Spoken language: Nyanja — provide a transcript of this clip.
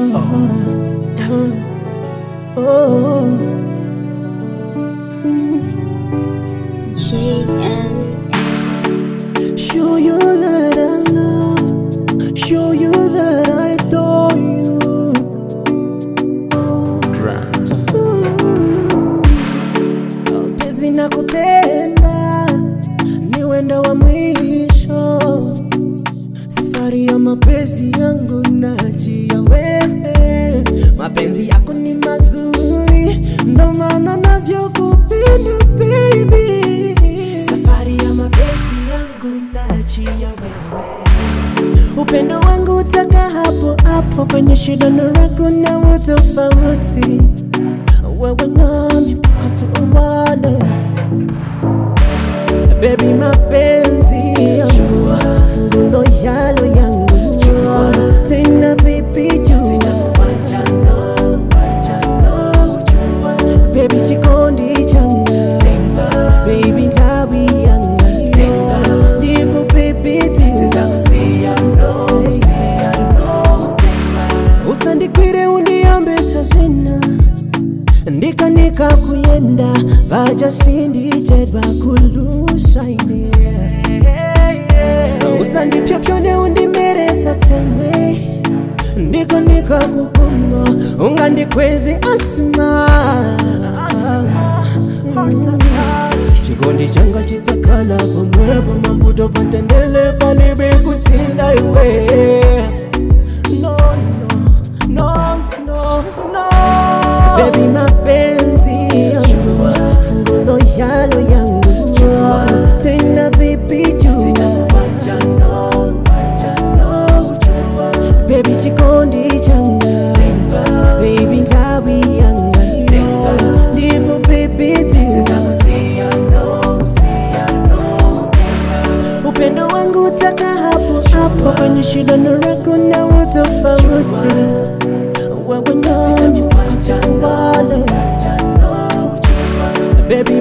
Show you that I love, show you that I adore you. Mpenzi nakupenda, ni wendo wa mwisho. Safari ya mapenzi yangu naachia wewe. Mapenzi yako ni mazuri, ndo maana navyokupenda baby. Safari ya mapenzi yangu naachia wewe. Upendo wangu utaka hapo hapo, kwenye shida na raha na utofauti. Wewe nami mpaka tuoane. Baby mapenzi yangu, fungulo yalo yangu. Tena baby juu baby chikondi changa, baby tawi yanga. Ndipo baby usandikwire uniambe tazena. Ndika nika kuyenda, vaja sindi jedwa kulusaine. Usandi pyo pyone undimereza temwe. Ndika nika kukuma, ungandi kwezi asma. Chikondi changa chitakala pamwepo, mafuto pantendele palibe kusinda iwe. No, no, no, no, no. Baby mapenzi yangu, fungulo yalo yangu. Tena baby juu baby chikondi changa, baby tawi yanga. Ndipo baby upendo wangu utaka hapo hapo, kwenye shida na raha na utofauti. Wewe nami mpaka tuoane. Baby